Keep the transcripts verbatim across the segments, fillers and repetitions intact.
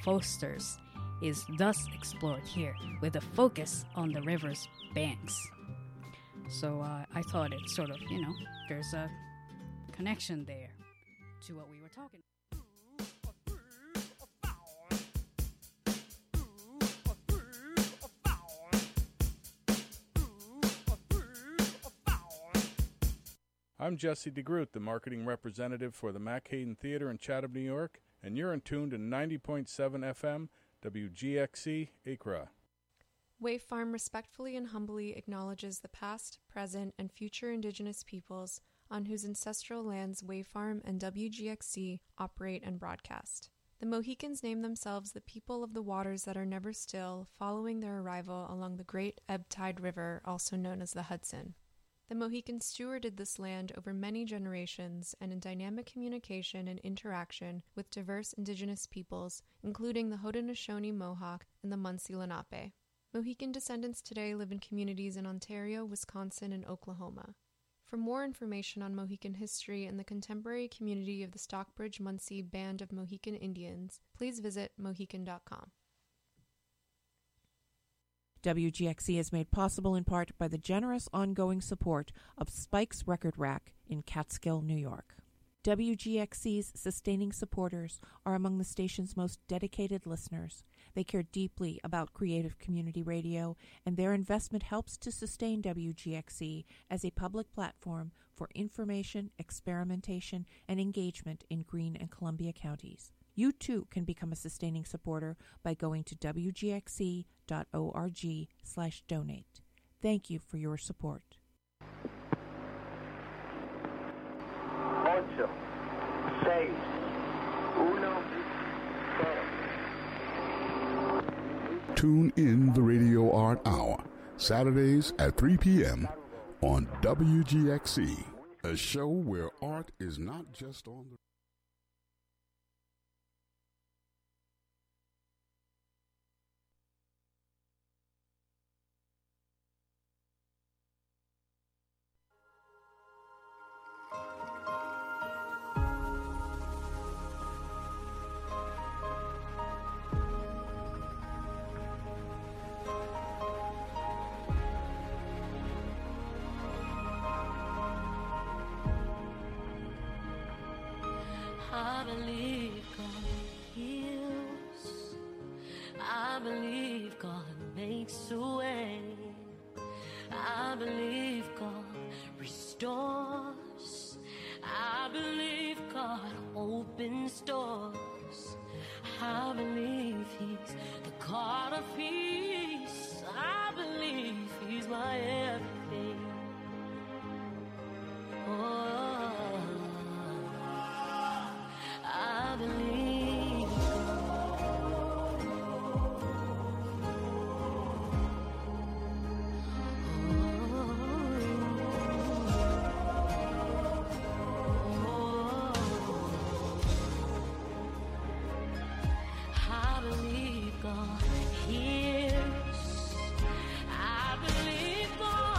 fosters is thus explored here, with a focus on the river's banks. So uh, I thought it sort of, you know, there's a connection there to what we were talking about. I'm Jesse DeGroot, the marketing representative for the Mack Hayden Theater in Chatham, New York, and you're in tune to ninety point seven F M, W G X C, Accra. Wave Farm respectfully and humbly acknowledges the past, present, and future Indigenous peoples on whose ancestral lands Wave Farm and W G X C operate and broadcast. The Mohicans name themselves the people of the waters that are never still, following their arrival along the Great Ebb Tide River, also known as the Hudson. The Mohicans stewarded this land over many generations and in dynamic communication and interaction with diverse Indigenous peoples, including the Haudenosaunee Mohawk and the Munsee Lenape. Mohican descendants today live in communities in Ontario, Wisconsin, and Oklahoma. For more information on Mohican history and the contemporary community of the Stockbridge-Munsee Band of Mohican Indians, please visit mohican dot com. W G X C is made possible in part by the generous ongoing support of Spike's Record Rack in Catskill, New York. W G X C's sustaining supporters are among the station's most dedicated listeners. They care deeply about creative community radio, and their investment helps to sustain W G X C as a public platform for information, experimentation, and engagement in Greene and Columbia counties. You too can become a sustaining supporter by going to w g x c dot org slash donate. Thank you for your support. Ocho, seis, uno, cero. Tune in the Radio Art Hour, Saturdays at three p.m. on W G X C, a show where art is not just on the I believe God heals. I believe God makes a way. I believe God restores. I believe God opens doors. I believe He's the God of peace. I believe He's my everything. Oh, I believe I believe God hears. I believe God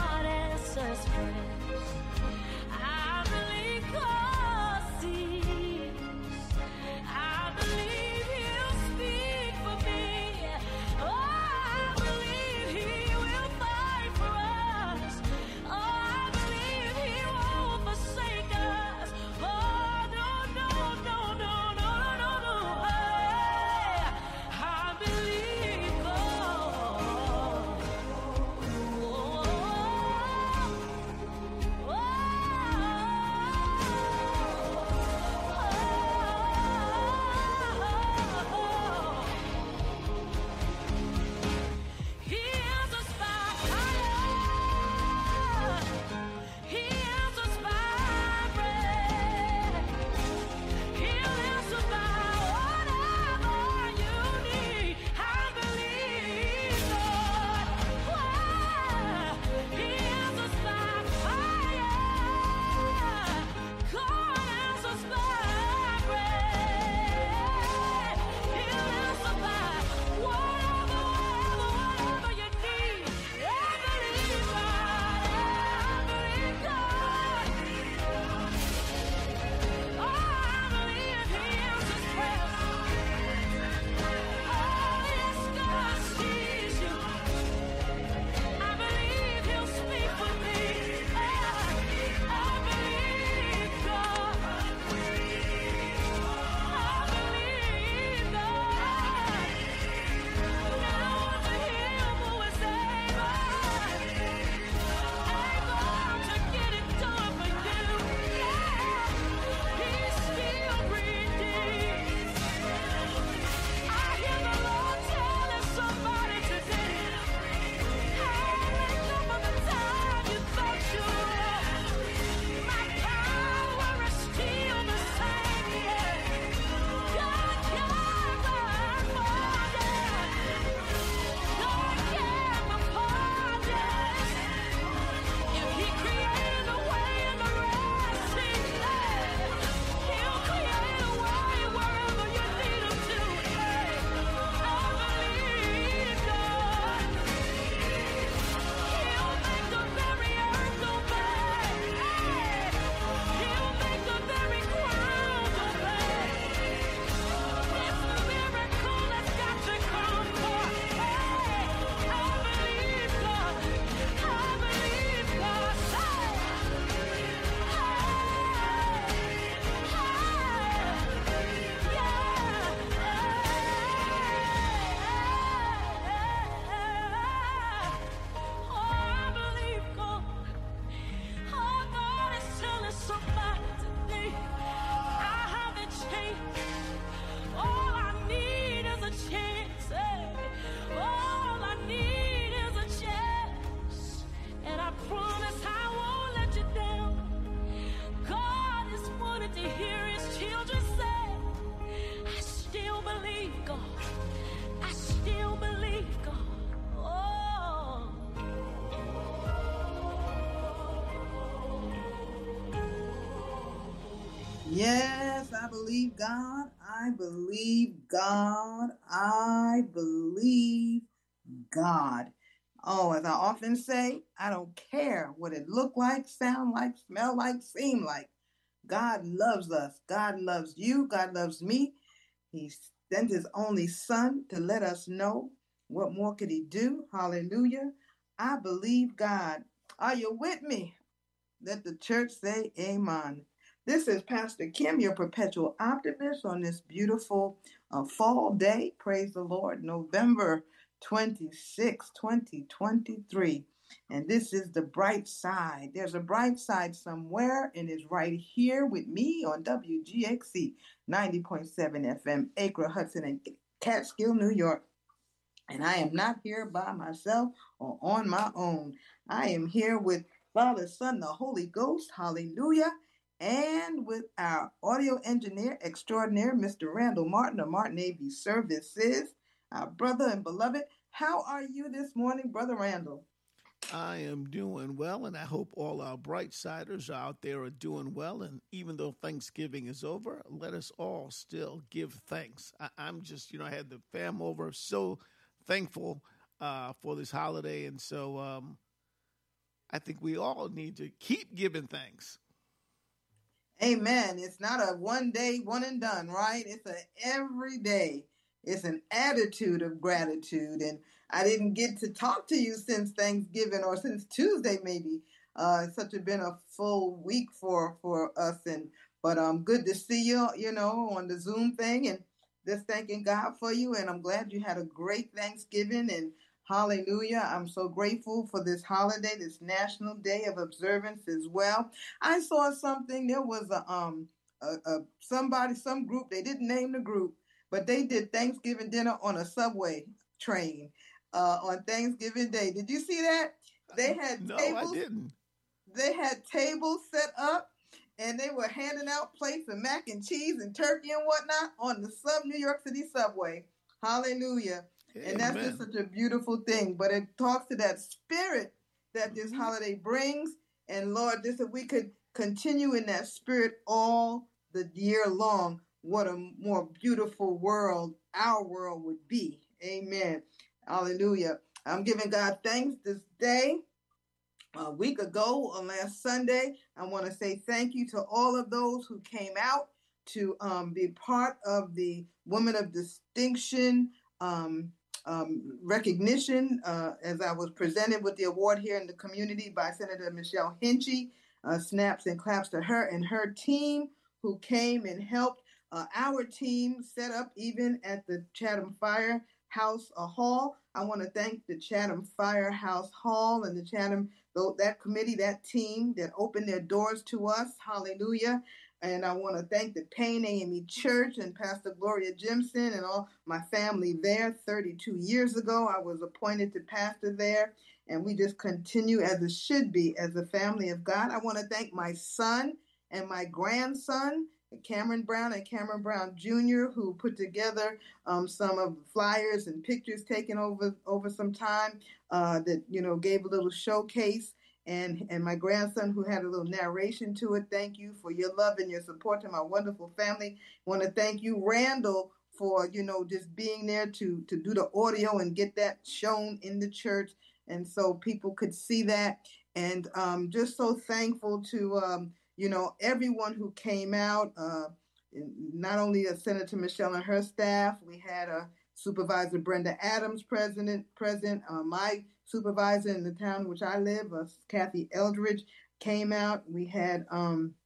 Yes, I believe God. I believe God. I believe God. Oh, as I often say, I don't care what it look like, sound like, smell like, seem like. God loves us. God loves you. God loves me. He sent his only son to let us know. What more could he do? Hallelujah. I believe God. Are you with me? Let the church say amen. This is Pastor Kim, your perpetual optimist on this beautiful uh, fall day. Praise the Lord. November twenty-sixth, twenty twenty-three. And this is the bright side. There's a bright side somewhere, and it's right here with me on W G X C ninety point seven F M, Acre, Hudson, and Catskill, New York. And I am not here by myself or on my own. I am here with Father, Son, the Holy Ghost. Hallelujah. And with our audio engineer extraordinaire, Mister Randall Martin of Martin A V Services, our brother and beloved. How are you this morning, Brother Randall? I am doing well, and I hope all our bright siders out there are doing well. And even though Thanksgiving is over, let us all still give thanks. I, I'm just, you know, I had the fam over, so thankful uh, for this holiday. And so um, I think we all need to keep giving thanks. Amen. It's not a one day, one and done, right? It's a every day. It's an attitude of gratitude. And I didn't get to talk to you since Thanksgiving or since Tuesday, maybe. Uh, it's such a been a full week for, for us. And but um, good to see you, you know, on the Zoom thing, and just thanking God for you. And I'm glad you had a great Thanksgiving, and hallelujah. I'm so grateful for this holiday, this National Day of Observance as well. I saw something. There was a um a, a somebody, some group. They didn't name the group, but they did Thanksgiving dinner on a subway train uh, on Thanksgiving Day. Did you see that? They had no, tables. I didn't. They had tables set up, and they were handing out plates of mac and cheese and turkey and whatnot on the sub New York City subway. Hallelujah. Amen. And that's just such a beautiful thing. But it talks to that spirit that this holiday brings. And Lord, this if we could continue in that spirit all the year long, what a more beautiful world our world would be. Amen. Hallelujah. I'm giving God thanks this day. A week ago, on last Sunday, I want to say thank you to all of those who came out to um, be part of the Women of Distinction um, um, recognition uh, as I was presented with the award here in the community by Senator Michelle Hinchy. Uh, snaps and claps to her and her team who came and helped uh, our team set up even at the Chatham Firehouse uh, Hall. I want to thank the Chatham Firehouse Hall and the Chatham that committee, that team that opened their doors to us. Hallelujah. And I want to thank the Payne A M E Church and Pastor Gloria Jimson and all my family there. thirty-two years ago, I was appointed to pastor there. And we just continue as it should be as a family of God. I want to thank my son and my grandson, Cameron Brown and Cameron Brown Junior, who put together um, some of the flyers and pictures taken over over some time uh, that, you know, gave a little showcase. And, and my grandson who had a little narration to it. Thank you for your love and your support to my wonderful family. I want to thank you, Randall, for, you know, just being there to, to do the audio and get that shown in the church. And so people could see that. And um, just so thankful to, um, you know, everyone who came out, uh, not only a Senator Michelle and her staff, we had a Supervisor Brenda Adams president, present, uh, my supervisor in the town in which I live, uh, Kathy Eldridge, came out. We had um,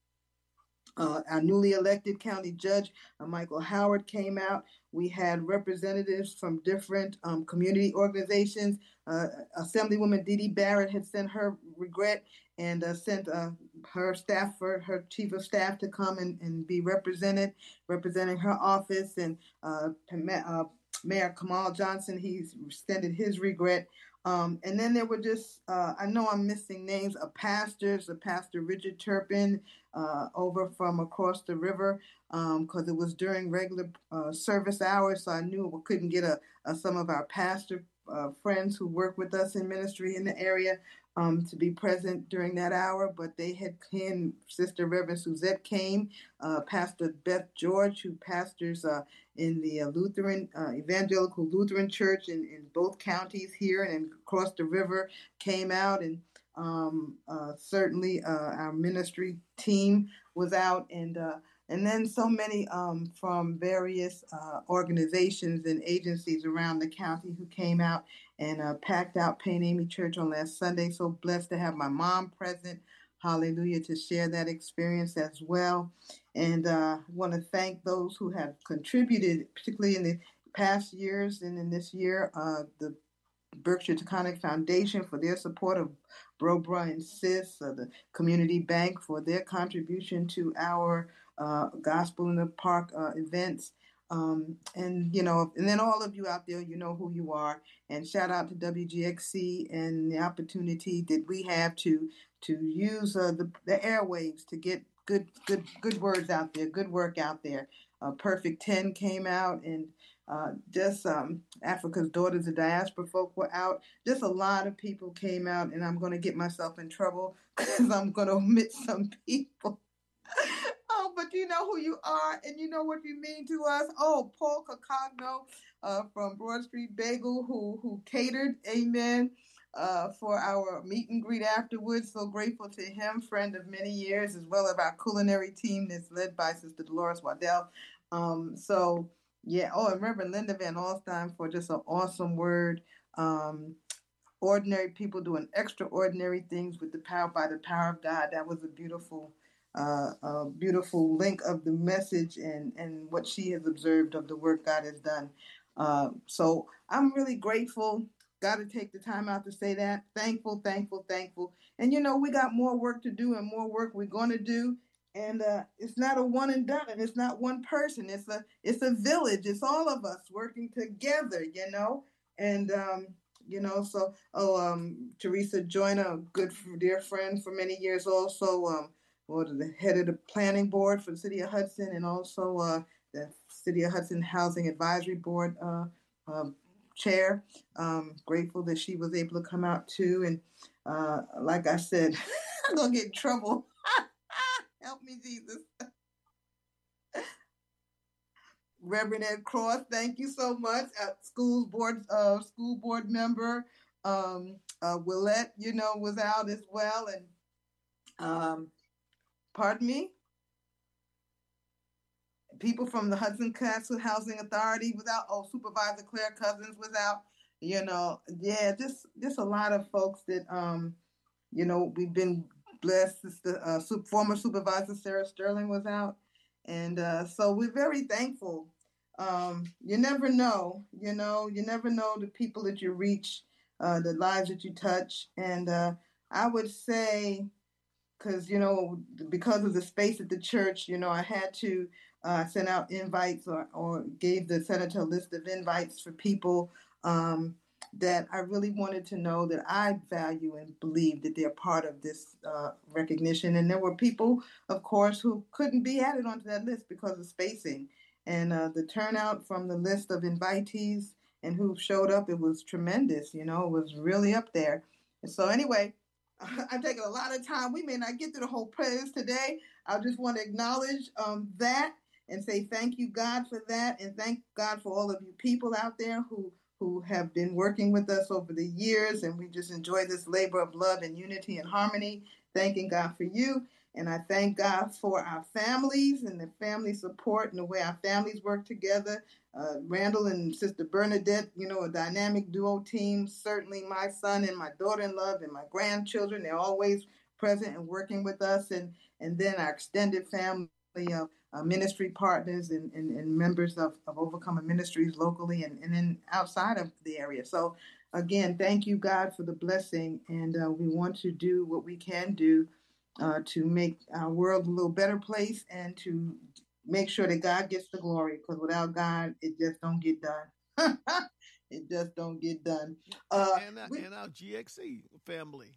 uh, our newly elected county judge, uh, Michael Howard, came out. We had representatives from different um, community organizations. Uh, Assemblywoman Dee Dee Barrett had sent her regret and uh, sent uh, her staffer, her chief of staff, to come and, and be represented, representing her office. And uh, uh, Mayor Kamal Johnson, he's extended his regret. Um, and then there were just, uh, I know I'm missing names of pastors, of Pastor Richard Turpin uh, over from across the river, because um, it was during regular uh, service hours, so I knew we couldn't get a, a, some of our pastor uh, friends who work with us in ministry in the area. um, to be present during that hour, but they had came, Sister Reverend Suzette came, uh, Pastor Beth George, who pastors uh, in the uh, Lutheran, uh, Evangelical Lutheran Church in, in both counties here and across the river, came out, and um, uh, certainly uh, our ministry team was out, and uh, and then so many um, from various uh, organizations and agencies around the county who came out and uh, packed out Pain Amy Church on last Sunday. So blessed to have my mom present. Hallelujah, to share that experience as well. And uh, I want to thank those who have contributed, particularly in the past years and in this year, uh, the Berkshire Taconic Foundation for their support of Bro Bra and Sis, uh, the Community Bank for their contribution to our uh, Gospel in the Park uh, events. Um, and, you know, and then all of you out there, you know who you are. And shout out to W G X C and the opportunity that we have to to use uh, the, the airwaves to get good, good, good words out there, good work out there. Uh, Perfect ten came out, and uh, just um, Africa's Daughters of Diaspora folk were out. Just a lot of people came out, and I'm going to get myself in trouble because I'm going to omit some people. Oh, but you know who you are, and you know what you mean to us. Oh, Paul Cacagno uh, from Broad Street Bagel, who who catered, amen, uh, for our meet and greet afterwards. So grateful to him, friend of many years, as well as our culinary team that's led by Sister Dolores Waddell. Um, so, yeah. Oh, and Reverend Linda Van Alstyne for just an awesome word. Um, ordinary people doing extraordinary things with the power, by the power of God. That was a beautiful Uh, a beautiful link of the message and, and what she has observed of the work God has done. Uh, so I'm really grateful. Got to take the time out to say that. Thankful, thankful, thankful. And, you know, we got more work to do and more work we're going to do. And uh, it's not a one and done. And it's not one person. It's a it's a village. It's all of us working together, you know. And, um, you know, so, oh, um, Teresa Joyner, a good dear friend for many years also, um, or the head of the planning board for the City of Hudson, and also uh, the City of Hudson Housing Advisory Board uh, uh, chair. Um, grateful that she was able to come out too. And uh, like I said, I'm going to get in trouble. Help me, Jesus. Reverend Ed Cross, thank you so much. Uh, school board, uh, school board member um, uh, Willette, you know, was out as well. And um, Pardon me? People from the Hudson Castle Housing Authority was out. Oh, Supervisor Claire Cousins was out. You know, yeah, just just a lot of folks that, um, you know, we've been blessed. The uh, former Supervisor Sarah Sterling was out. And uh, so we're very thankful. Um, you never know, you know, you never know the people that you reach, uh, the lives that you touch. And uh, I would say, because, you know, because of the space at the church, you know, I had to uh, send out invites or, or gave the senator a list of invites for people um, that I really wanted to know that I value and believe that they're part of this uh, recognition. And there were people, of course, who couldn't be added onto that list because of spacing. And uh, the turnout from the list of invitees and who showed up, it was tremendous. You know, it was really up there. And so anyway, I've taken a lot of time. We may not get to the whole prayers today. I just want to acknowledge um, that and say thank you, God, for that. And thank God for all of you people out there who, who have been working with us over the years. And we just enjoy this labor of love and unity and harmony. Thanking God for you. And I thank God for our families and the family support and the way our families work together. Uh, Randall and Sister Bernadette, you know, a dynamic duo team. Certainly my son and my daughter-in-law and my grandchildren, they're always present and working with us. And, and then our extended family of uh, ministry partners and, and, and members of, of Overcomer Ministries locally and, and then outside of the area. So, again, thank you, God, for the blessing. And uh, we want to do what we can do uh, to make our world a little better place and to make sure that God gets the glory, because without God, it just don't get done. It just don't get done. Uh, and, our, we, and our G X C family.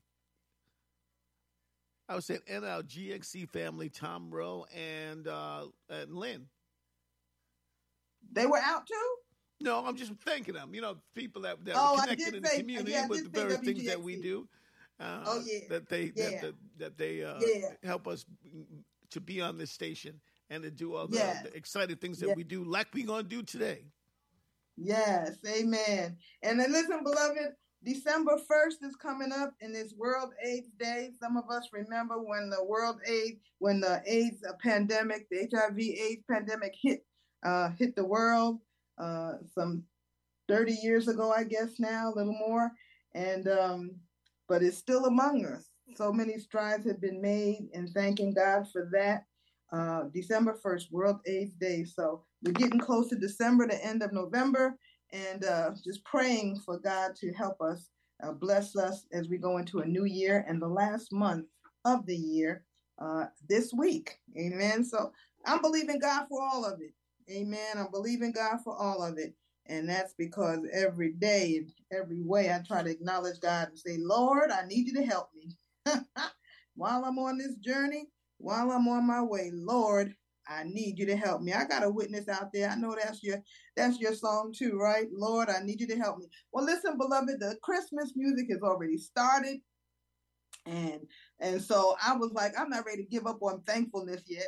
I was saying, and our G X C family, Tom Rowe and, uh, and Lynn. They were out too? No, I'm just thanking them. You know, people that, that oh, are connected in the say, community yeah, with the very things that we do. Uh, oh yeah. That they yeah. that, that, that they uh, yeah. help us to be on this station and to do all the, yes. the exciting things that yes. we do, like we're going to do today. Yes, amen. And then listen, beloved, December first is coming up, and it's World AIDS Day. Some of us remember when the World AIDS, when the AIDS pandemic, the H I V AIDS pandemic hit uh, hit the world uh, some thirty years ago, I guess now, a little more. And um, but it's still among us. So many strides have been made, and thanking God for that. Uh, December first, World AIDS Day. So we're getting close to December, the end of November, and uh, just praying for God to help us, uh, bless us as we go into a new year and the last month of the year uh, this week. Amen. So I'm believing God for all of it. Amen. I'm believing God for all of it. And that's because every day, every way, I try to acknowledge God and say, Lord, I need you to help me. While I'm on this journey, while I'm on my way, Lord, I need you to help me. I got a witness out there. I know that's your that's your song too, right? Lord, I need you to help me. Well, listen, beloved, the Christmas music has already started. And and so I was like, I'm not ready to give up on thankfulness yet.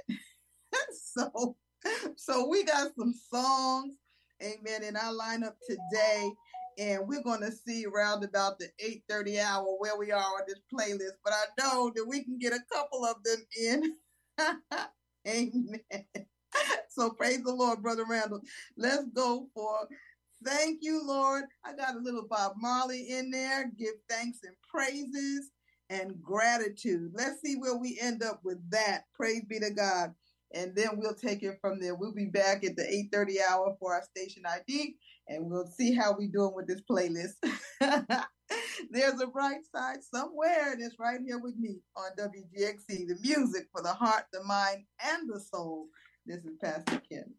so, so we got some songs, amen, in our lineup today. And we're going to see around about the eight thirty hour where we are on this playlist. But I know that we can get a couple of them in. Amen. So praise the Lord, Brother Randall. Let's go for thank you, Lord. I got a little Bob Marley in there. Give thanks and praises and gratitude. Let's see where we end up with that. Praise be to God. And then we'll take it from there. We'll be back at the eight thirty hour for our station I D, and we'll see how we're doing with this playlist. There's a bright side somewhere, and it's right here with me on W G X C, the music for the heart, the mind, and the soul. This is Pastor Ken.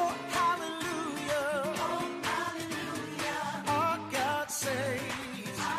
Saves.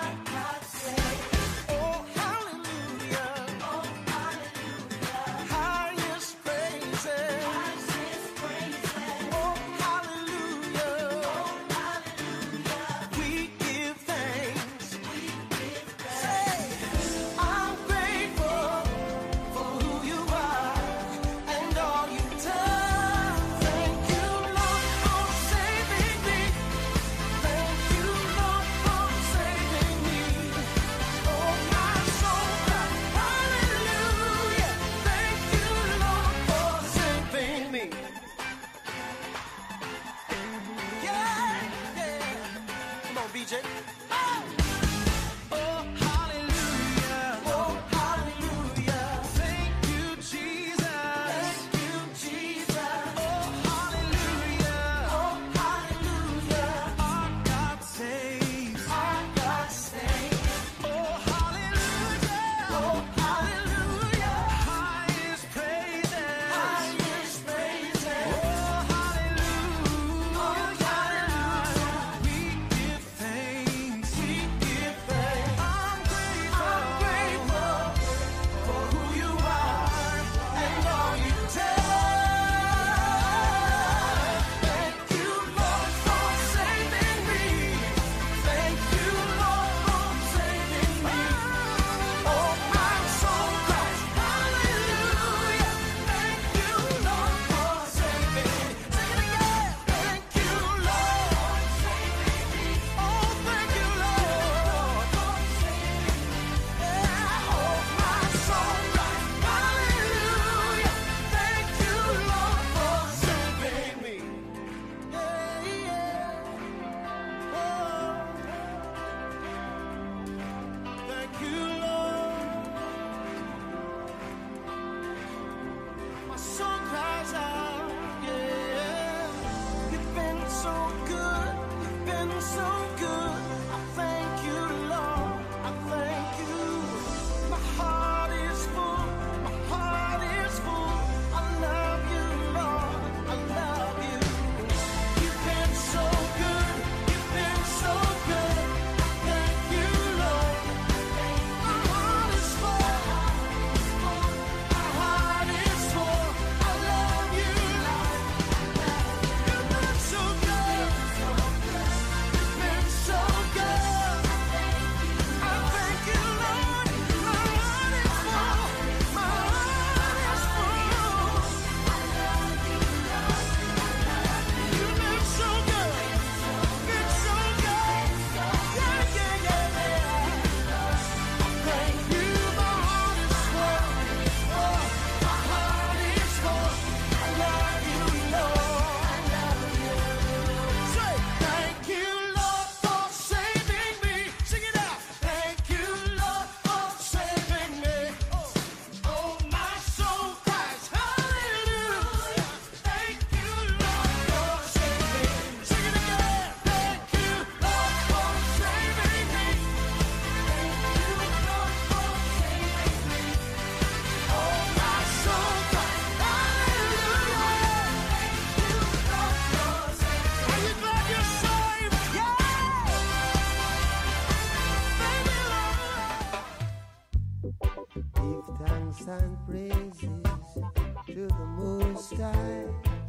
Give thanks and praises to the Most High.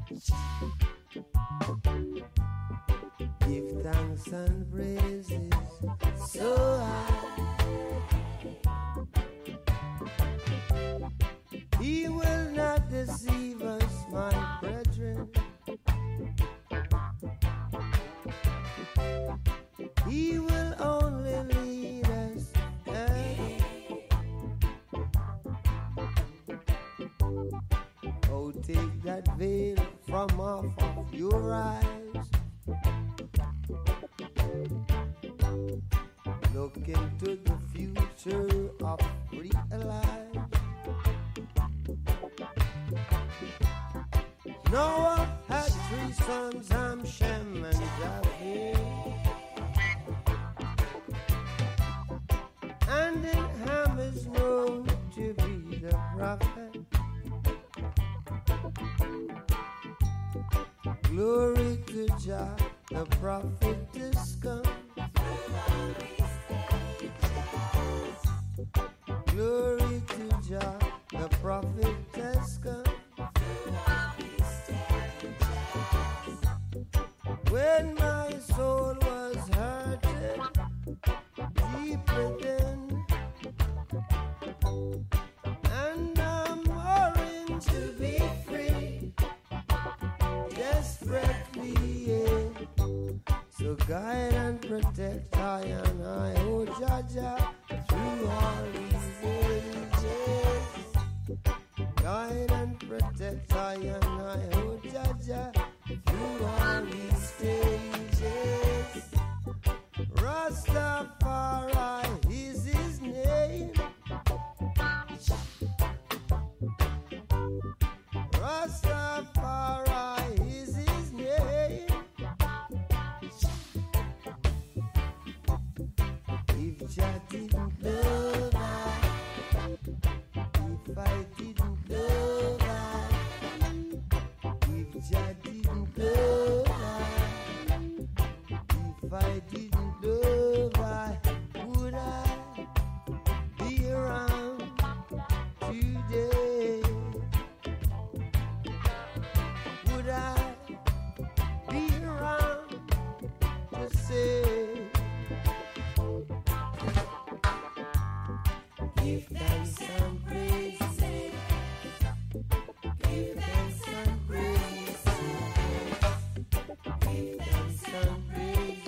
Give thanks and praises so high. He will not deceive us, my brethren. He will only lead us ahead. Oh, take that veil from off of your eyes. Look into the future of real life. Noah had three sons, Ham, Shem, and Japheth. And then Ham is known to be the prophet. Glory to Jah, the prophet is come. Glory to Jah, the prophet has come. When my soul was hurting deep within, and I'm warring to be free, desperately, yeah. So guide and protect I and I, oh Jaja, through all these ages. Guide and protect I and I, oh Jaja, through all these stages. Rastafari is his name. Rastafari is his name. If Jah didn't love I, if I didn't love I, if Jah didn't love I, if I didn't love I, would I be around today? Would I be around to say, give thanks and praise, give thanks and praise, give thanks and praise,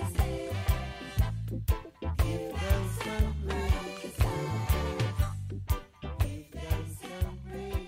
give thanks and praise, give thanks and praise.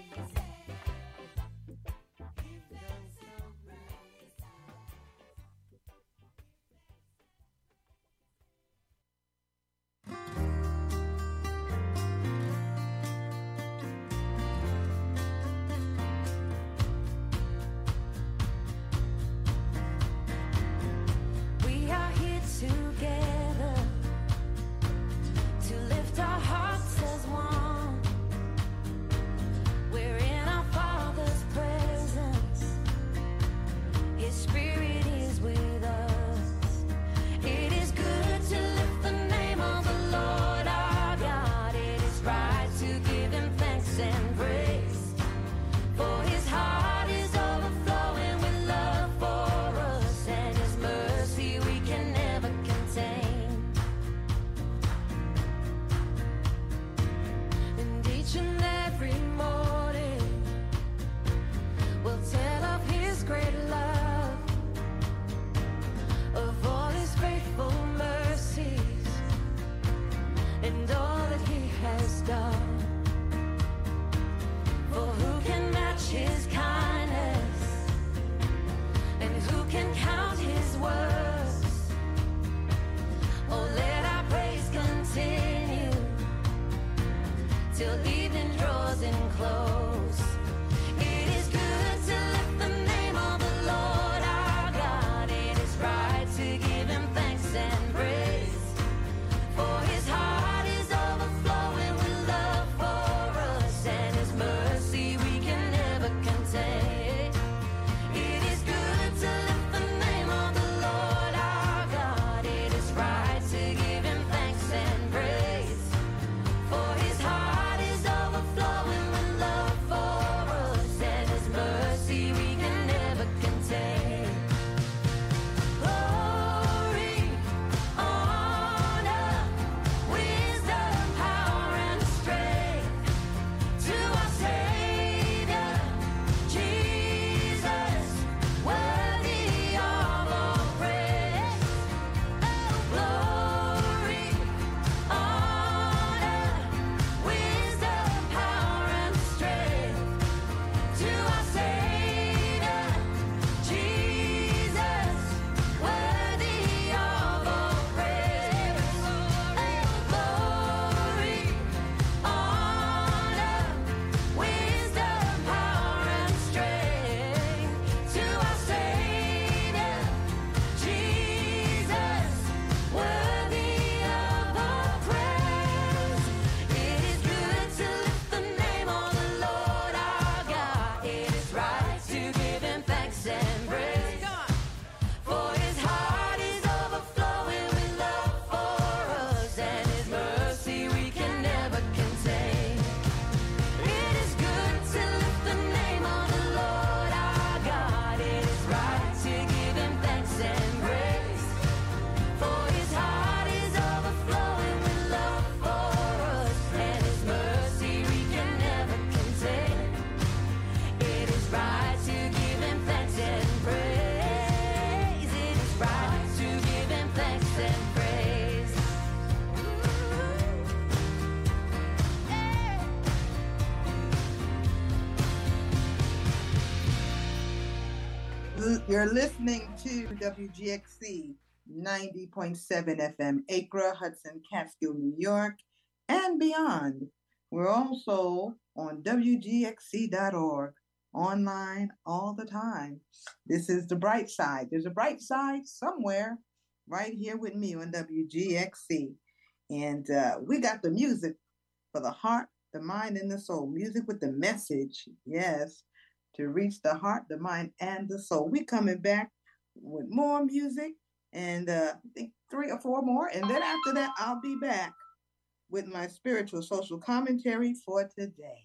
You're, you're listening to W G X C ninety point seven F M, Acra, Hudson, Catskill, New York, and beyond. We're also on W G X C dot org, online all the time. This is the bright side. There's a bright side somewhere right here with me on W G X C. And uh, we got the music for the heart, the mind, and the soul. Music with the message, yes, to reach the heart, the mind, and the soul. We coming back with more music, and uh, I think three or four more. And then after that, I'll be back with my spiritual social commentary for today.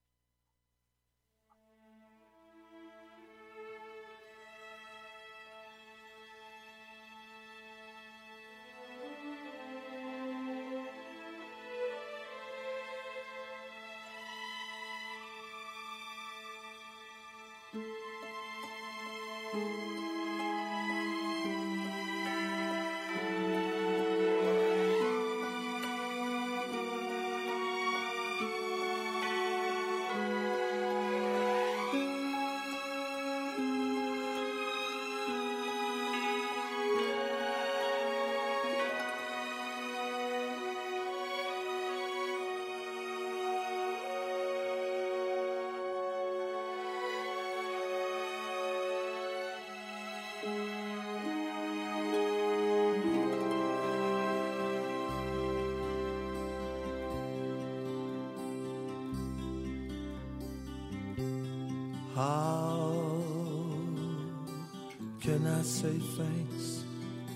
How can I say thanks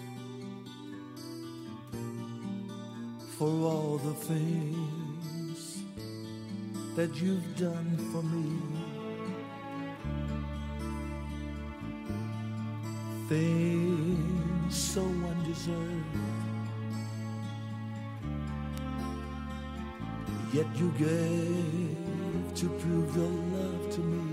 for all the things that you've done for me? Things so undeserved, yet you gave to prove your love to me.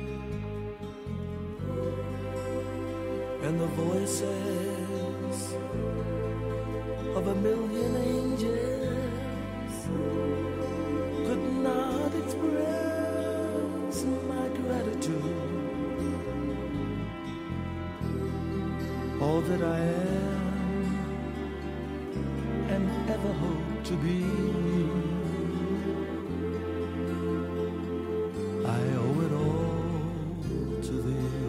And the voices of a million angels could not express my gratitude. All that I am and ever hope to be, I owe it all to thee.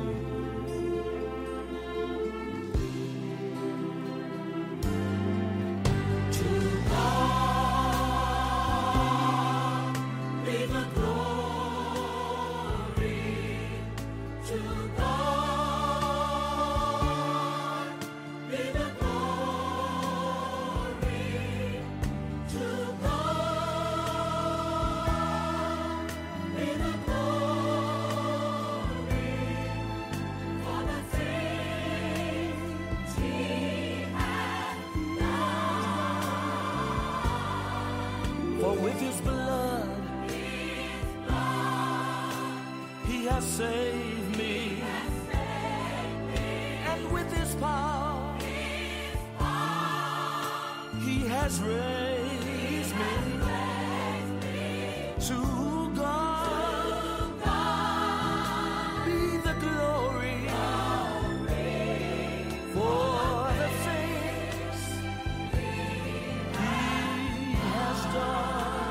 With his blood, his blood, he has saved me. Has saved me. And with his power, his power, he has raised me. Has raised me. To God, to God be the glory, glory for the things he has done.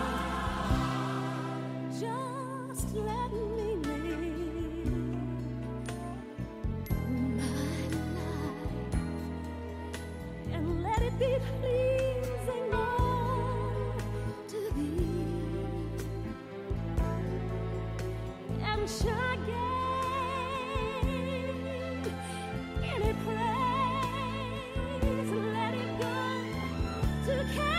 Be pleasing, Lord, to thee, and shall I gain any praise, let it go to Calvary.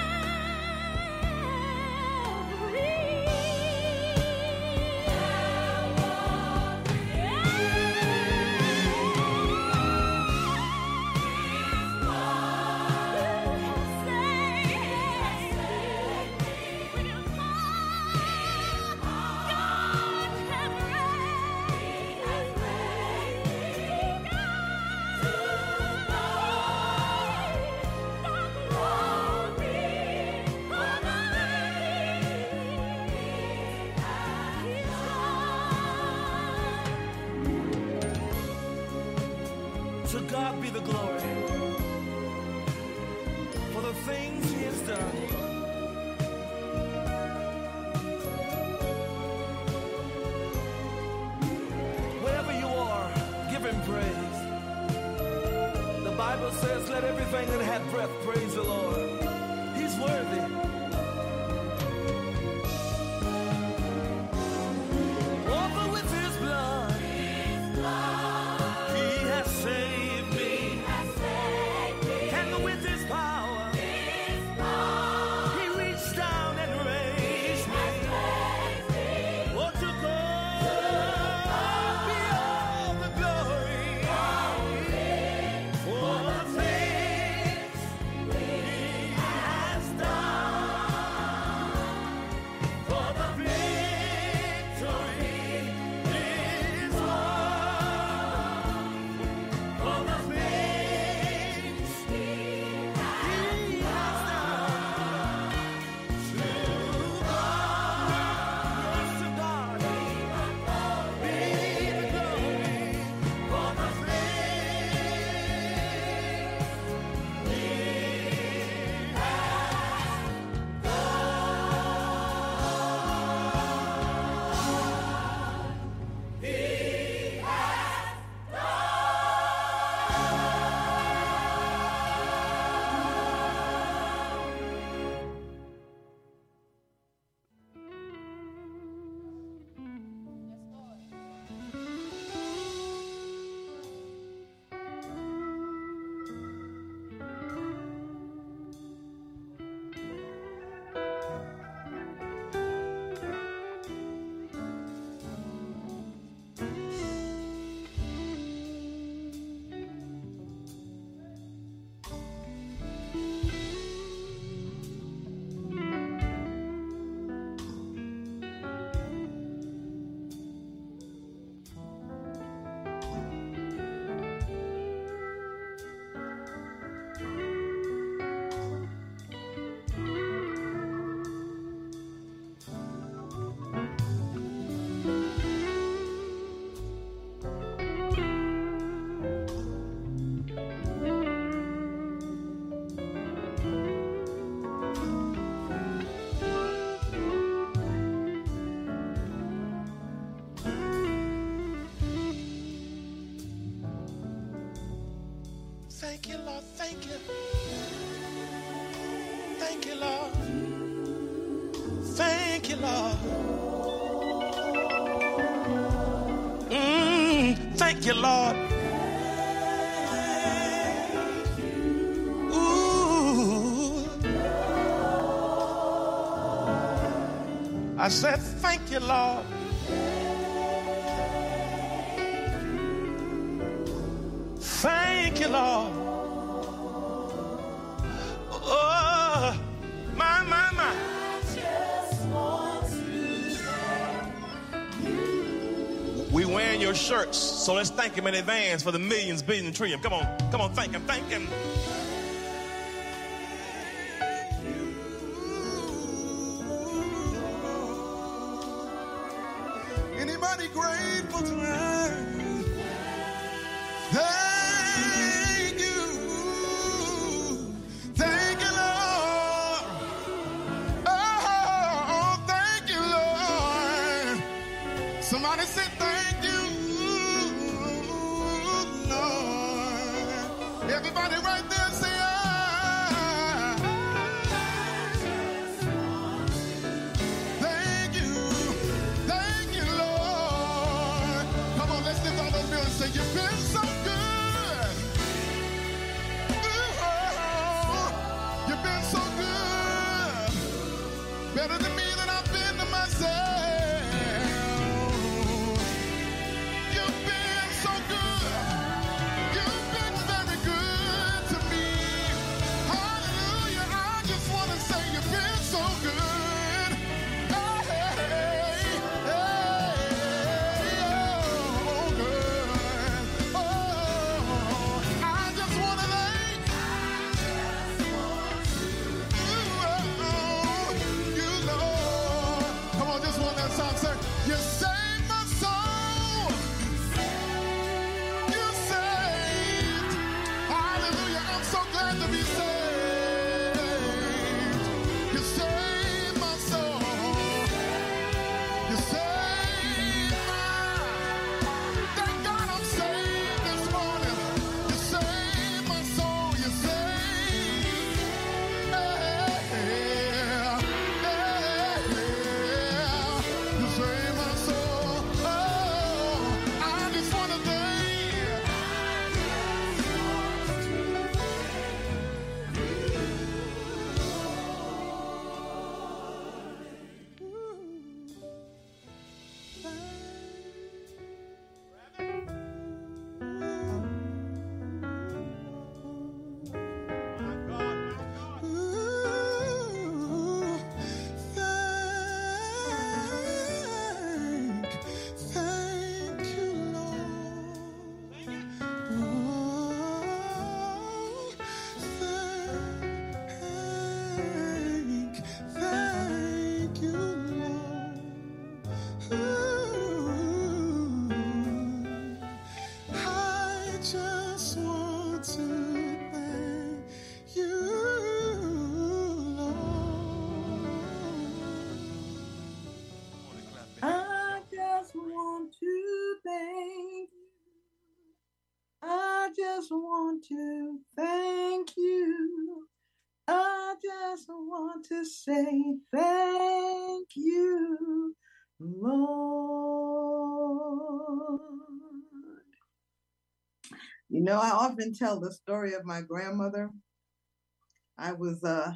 him praise. The Bible says, let everything that hath breath praise the Lord. He's worthy. Oh, but with his blood, his blood, he has saved me. He has saved me. And with his power, his power, he reached down and raised me. Raised me. Oh, to God be all the glory, glory for the things he has done. For the victory is won. For the things he has done. To God, yes, to God be the glory for the things he Thank you, Lord. Thank you. Thank you, Lord. Thank you, Lord. Mm, thank you, Lord. Ooh. I said, thank you, Lord. Thank you, Lord. Oh, my, my, my. We wearing your shirts, so let's thank him in advance for the millions, billions, and trillions. Come on, come on, thank him, thank him. Anybody grateful tonight? Thank you. Thank you, Lord. Oh, thank you, Lord. Somebody said thank you, Lord. Everybody right there say, ah. Thank you. Thank you, Lord. Come on, let's lift all those bills and say, you've been so good. You've been so good, better than me than I've been to myself. You've been so good. You've been very good to me. Hallelujah. I just want to say you've been so good. Hey, hey, oh, good. Oh, I just want to thank you, Lord. Come on, just one that song, sir. You saved my soul. You saved. Hallelujah. I'm so glad to be saved. You saved my soul. You saved my. Thank God I'm saved. just want to thank you. I just want to say thank you, Lord. You know, I often tell the story of my grandmother. I was uh,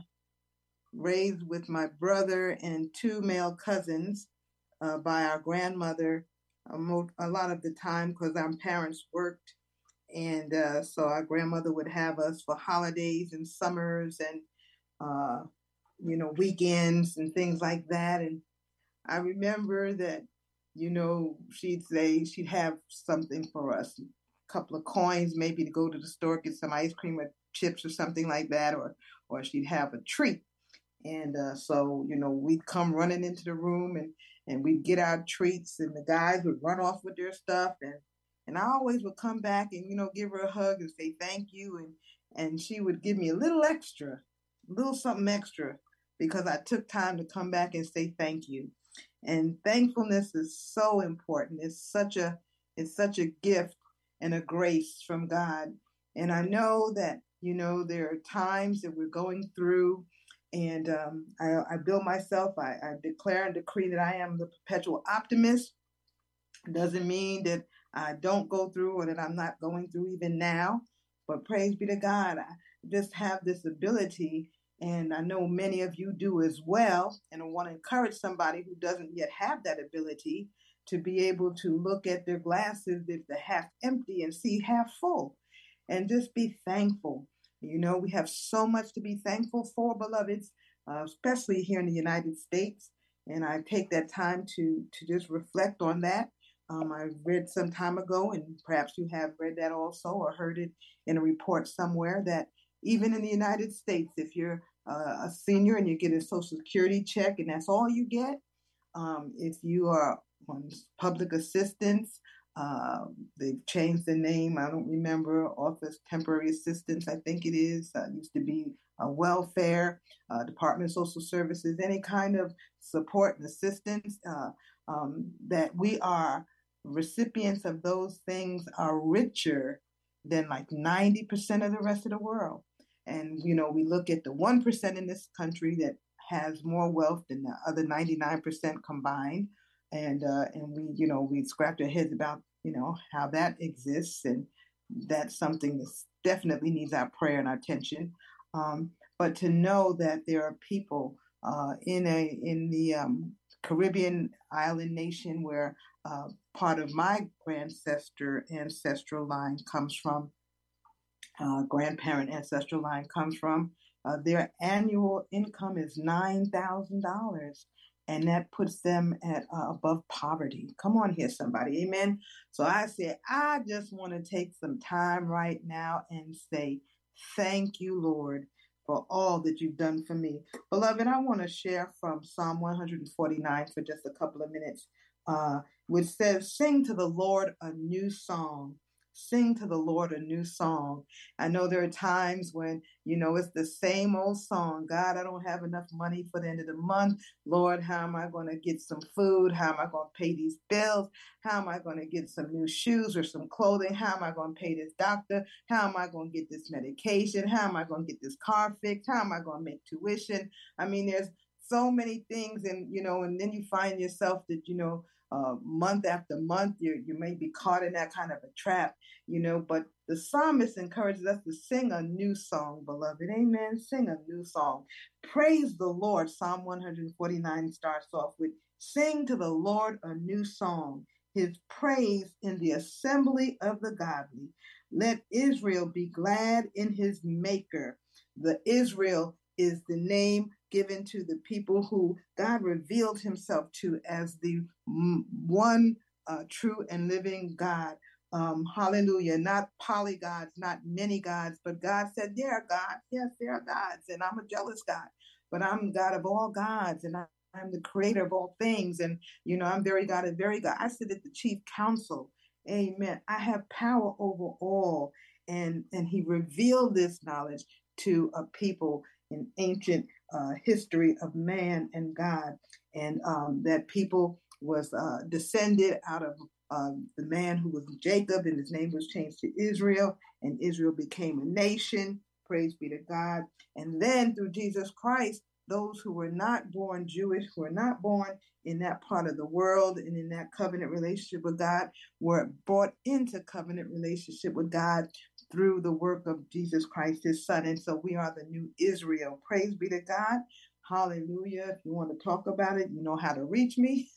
raised with my brother and two male cousins uh, by our grandmother uh, mo- a lot of the time because our parents worked. And uh, so our grandmother would have us for holidays and summers and, uh, you know, weekends and things like that. And I remember that, you know, she'd say she'd have something for us, a couple of coins, maybe to go to the store, get some ice cream or chips or something like that, or or she'd have a treat. And uh, so, you know, we'd come running into the room and, and we'd get our treats and the guys would run off with their stuff. And, and I always would come back and, you know, give her a hug and say thank you. And, and she would give me a little extra, a little something extra because I took time to come back and say thank you. And thankfulness is so important. It's such a, it's such a gift and a grace from God. And I know that, you know, there are times that we're going through and um, I, I build myself, I, I declare and decree that I am the perpetual optimist. It doesn't mean that I don't go through or that I'm not going through even now, but praise be to God. I just have this ability, and I know many of you do as well, and I want to encourage somebody who doesn't yet have that ability to be able to look at their glasses if they're half empty and see half full, and just be thankful. You know, we have so much to be thankful for, beloveds, uh, especially here in the United States. And I take that time to, to just reflect on that. Um, I read some time ago, and perhaps you have read that also or heard it in a report somewhere, that even in the United States, if you're uh, a senior and you get a Social Security check and that's all you get, um, if you are on public assistance, Uh, they've changed the name. I don't remember. Office Temporary Assistance, I think it is. Uh, used to be uh, welfare, uh, Department of Social Services, any kind of support and assistance uh, um, that we are recipients of those things are richer than like ninety percent of the rest of the world. And, you know, we look at the one percent in this country that has more wealth than the other ninety-nine percent combined. And uh, and we, you know, we scratch our heads about, you know, how that exists. And that's something that definitely needs our prayer and our attention. Um, but to know that there are people uh, in a in the um, Caribbean island nation where uh, part of my ancestor ancestral line comes from, uh, grandparent ancestral line comes from, uh, their annual income is nine thousand dollars. And that puts them at uh, above poverty. Come on here, somebody. Amen. So I said, I just want to take some time right now and say, thank you, Lord, for all that you've done for me. Beloved, I want to share from Psalm one forty-nine for just a couple of minutes, uh, which says, sing to the Lord a new song. Sing to the Lord a new song. I know there are times when, you know, it's the same old song. God, I don't have enough money for the end of the month. Lord, how am I going to get some food? How am I going to pay these bills? How am I going to get some new shoes or some clothing? How am I going to pay this doctor? How am I going to get this medication? How am I going to get this car fixed? How am I going to make tuition? I mean, there's so many things, and, you know, and then you find yourself that, you know, Uh, month after month, you you may be caught in that kind of a trap, you know, but the psalmist encourages us to sing a new song, beloved. Amen. Sing a new song. Praise the Lord. Psalm one forty-nine starts off with, sing to the Lord a new song, his praise in the assembly of the godly. Let Israel be glad in his maker. The Israel is the name given to the people who God revealed himself to as the one uh, true and living God. Um, hallelujah. Not polygods, not many gods, but God said, there are gods. Yes, there are gods. And I'm a jealous God, but I'm God of all gods. And I, I'm the creator of all things. And, you know, I'm very God and very God. I sit at the chief council. Amen. I have power over all. And, and he revealed this knowledge to a people in ancient uh, history of man and God, and um, that people was uh, descended out of um, the man who was Jacob, and his name was changed to Israel, and Israel became a nation. Praise be to God. And then through Jesus Christ, those who were not born Jewish, who were not born in that part of the world and in that covenant relationship with God, were brought into covenant relationship with God through the work of Jesus Christ, his son. And so we are the new Israel. Praise be to God. Hallelujah. If you want to talk about it, you know how to reach me.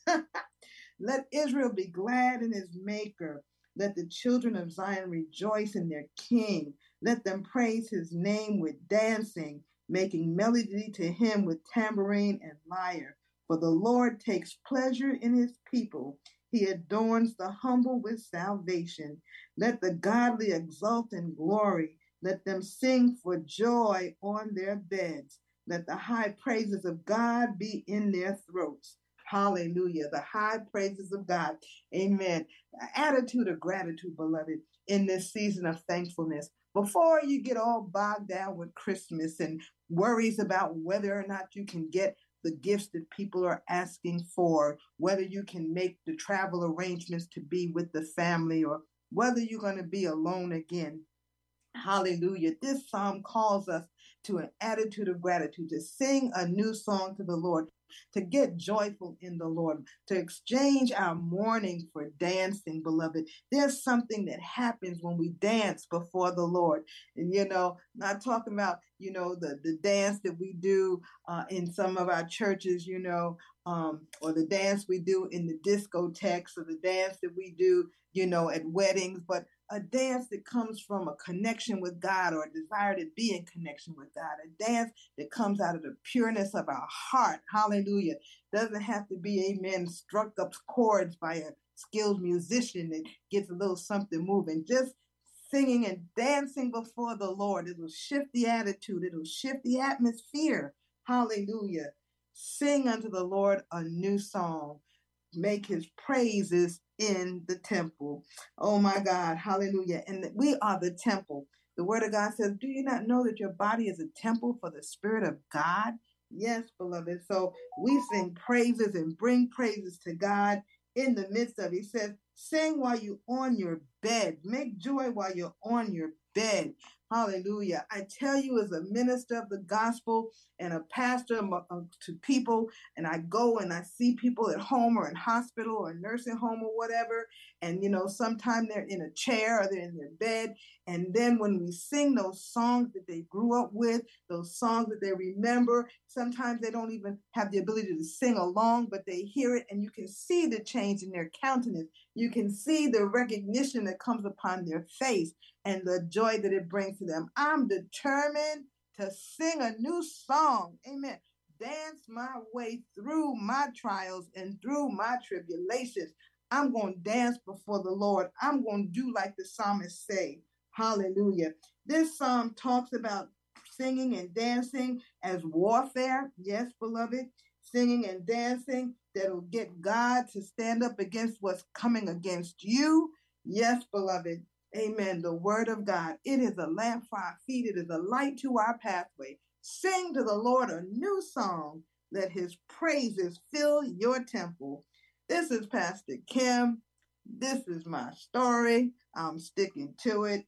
Let Israel be glad in his maker. Let the children of Zion rejoice in their king. Let them praise his name with dancing, making melody to him with tambourine and lyre. For the Lord takes pleasure in his people. He adorns the humble with salvation. Let the godly exult in glory. Let them sing for joy on their beds. Let the high praises of God be in their throats. Hallelujah. The high praises of God. Amen. Attitude of gratitude, beloved, in this season of thankfulness. Before you get all bogged down with Christmas and worries about whether or not you can get the gifts that people are asking for, whether you can make the travel arrangements to be with the family, or whether you're going to be alone again. Hallelujah. This psalm calls us to an attitude of gratitude, to sing a new song to the Lord, to get joyful in the Lord, to exchange our mourning for dancing, beloved. There's something that happens when we dance before the Lord. And, you know, not talking about, you know, the, the dance that we do uh, in some of our churches, you know, um, or the dance we do in the discotheques, or the dance that we do, you know, at weddings, but a dance that comes from a connection with God, or a desire to be in connection with God, a dance that comes out of the pureness of our heart. Hallelujah. Doesn't have to be, amen, struck up chords by a skilled musician that gets a little something moving. Just singing and dancing before the Lord. It will shift the attitude. It will shift the atmosphere. Hallelujah. Sing unto the Lord a new song. Make his praises in the temple. Oh my God. Hallelujah. And we are the temple. The word of God says, do you not know that your body is a temple for the Spirit of God? Yes, beloved. So we sing praises and bring praises to God in the midst of it. He says, sing while you're on your bed. Make joy while you're on your bed. Hallelujah. I tell you, as a minister of the gospel and a pastor to people, and I go and I see people at home or in hospital or nursing home or whatever, and, you know, sometimes they're in a chair or they're in their bed. And then when we sing those songs that they grew up with, those songs that they remember, sometimes they don't even have the ability to sing along, but they hear it, and you can see the change in their countenance. You can see the recognition that comes upon their face and the joy that it brings to them. I'm determined to sing a new song. Amen. Dance my way through my trials and through my tribulations. I'm going to dance before the Lord. I'm going to do like the psalmist say. Hallelujah. This psalm talks about singing and dancing as warfare. Yes, beloved. Singing and dancing that'll get God to stand up against what's coming against you. Yes, beloved. Amen. The word of God. It is a lamp for our feet. It is a light to our pathway. Sing to the Lord a new song. Let his praises fill your temple. This is Pastor Kim. This is my story. I'm sticking to it.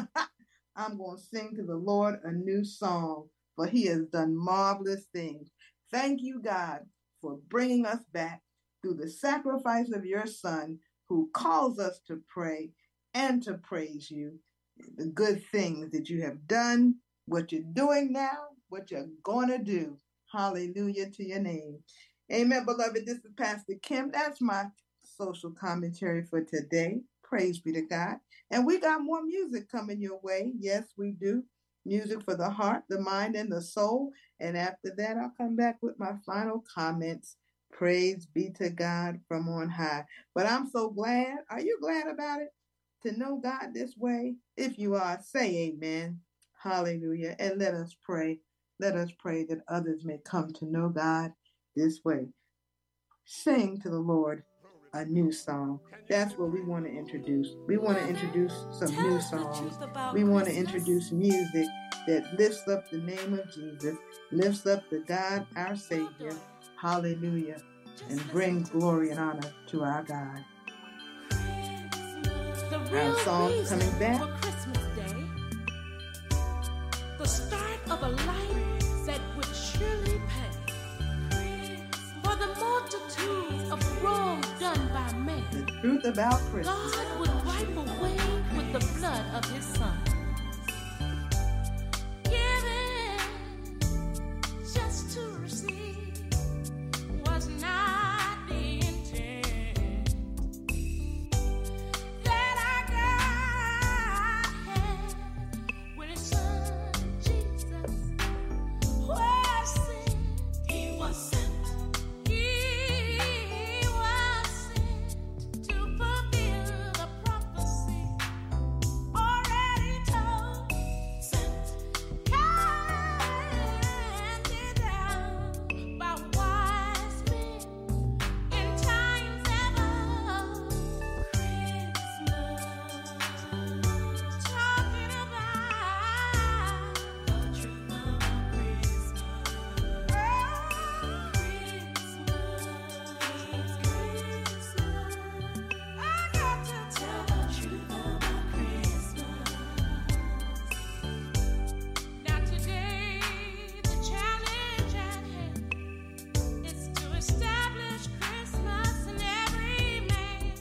I'm going to sing to the Lord a new song, for he has done marvelous things. Thank you, God, for bringing us back through the sacrifice of your Son, who calls us to pray and to praise you. The good things that you have done, what you're doing now, what you're going to do. Hallelujah to your name. Amen, beloved. This is Pastor Kim. That's my social commentary for today. Praise be to God. And we got more music coming your way. Yes, we do. Music for the heart, the mind, and the soul. And after that, I'll come back with my final comments. Praise be to God from on high. But I'm so glad. Are you glad about it? To know God this way? If you are, say amen. Hallelujah. And let us pray. Let us pray that others may come to know God this way. Sing to the Lord a new song. That's what we want to introduce. We want to introduce some new songs. We want to introduce music that lifts up the name of Jesus, lifts up the God, our Savior. Hallelujah. And brings glory and honor to our God. Our song's coming back. For Christmas Day, the start of a life that would surely pay for the multitudes of wrongs done by men. The truth about Christmas. God would wipe away with the blood of his son. Giving just to receive was not the intent that our God had when his son Jesus was sent. He was sent. He was sent to fulfill the prophecy already told. Sent, handed down by wise men in times ever. Christmas, talking about the truth of Christmas. Oh, Christmas, I got to tell the truth about Christmas. Now today, the challenge at hand is to establish Christmas in every man,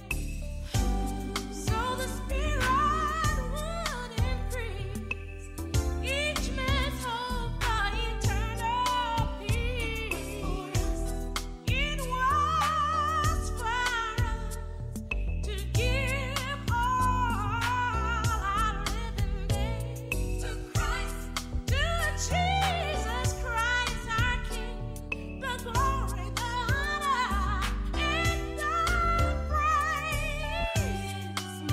so the spirit would increase each man's hope for eternal peace. It was for us to give all our living days to Christ, to Jesus Christ our King, the glory, the honor, and the praise.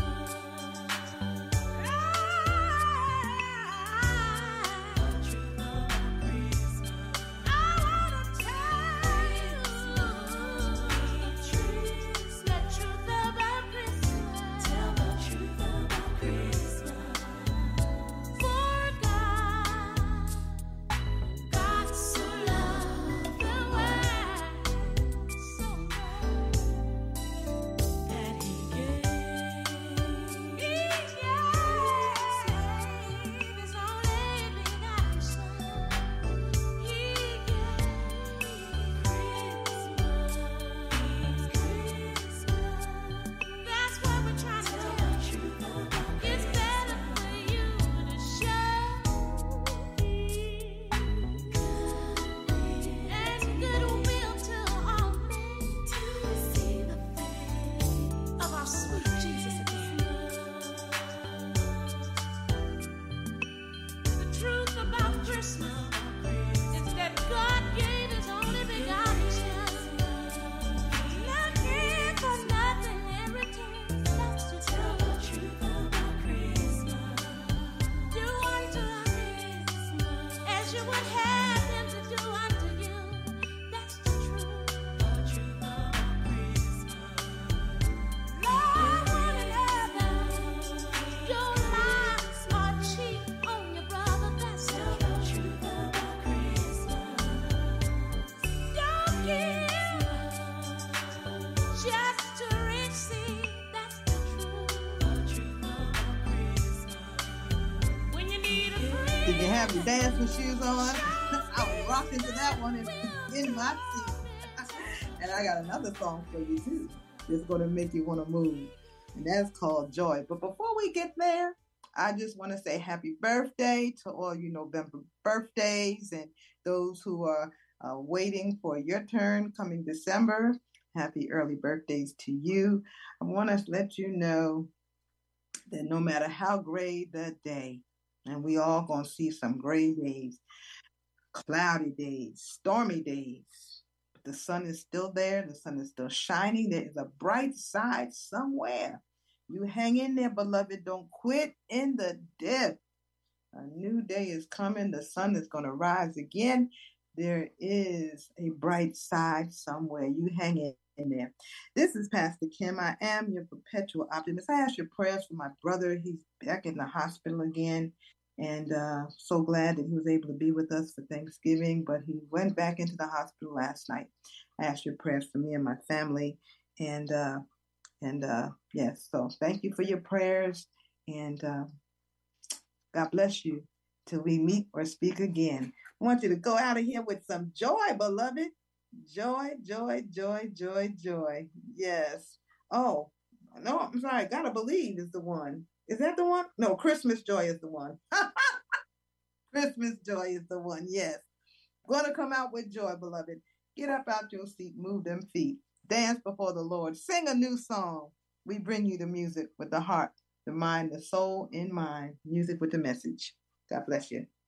I wanna tell you the truth, the truth about Christmas. Tell the truth about Christmas. For God, God so loved the world so much that He gave, He gave His only begotten Son. He gave Christmas. That's what we're trying to tell you. It's better for you to show and goodwill to all men to see the face of our sweet Jesus again. The truth about Christmas is that God gave His only begotten Son, looking for nothing in return. That's to tell the truth about Christmas. Do unto others as you would have them to do unto you. That's the truth. The truth about Christmas. Love one another. Don't lie or cheat on your brother. That's the truth about Christmas. Don't give just to receive. That's the truth. The truth about Christmas. When you need a friend. Did you have your dancing shoes on? I was rocking to that one in, in my seat. And I got another song for you too. It's going to make you want to move. And that's called Joy. But before we get there, I just want to say happy birthday to all you November birthdays and those who are uh, waiting for your turn coming December. Happy early birthdays to you. I want to let you know that no matter how gray the day, and we all going to see some gray days, cloudy days, stormy days, but the sun is still there. The sun is still shining. There is a bright side somewhere. You hang in there, beloved. Don't quit in the dip. A new day is coming. The sun is going to rise again. There is a bright side somewhere. You hang in in there. This is Pastor Kim. I am your perpetual optimist. I ask your prayers for my brother. He's back in the hospital again. And uh, so glad that he was able to be with us for Thanksgiving, but he went back into the hospital last night. I ask your prayers for me and my family. And uh, And uh, yes, so thank you for your prayers. And uh, God bless you till we meet or speak again. I want you to go out of here with some joy, beloved. Joy, joy, joy, joy, joy. Yes. Oh, no, I'm sorry. Gotta Believe is the one. Is that the one? No, Christmas Joy is the one. Christmas Joy is the one. Yes. Gonna come out with joy, beloved. Get up out your seat, move them feet, dance before the Lord, sing a new song. We bring you the music with the heart, the mind, the soul in mind. Music with the message. God bless you.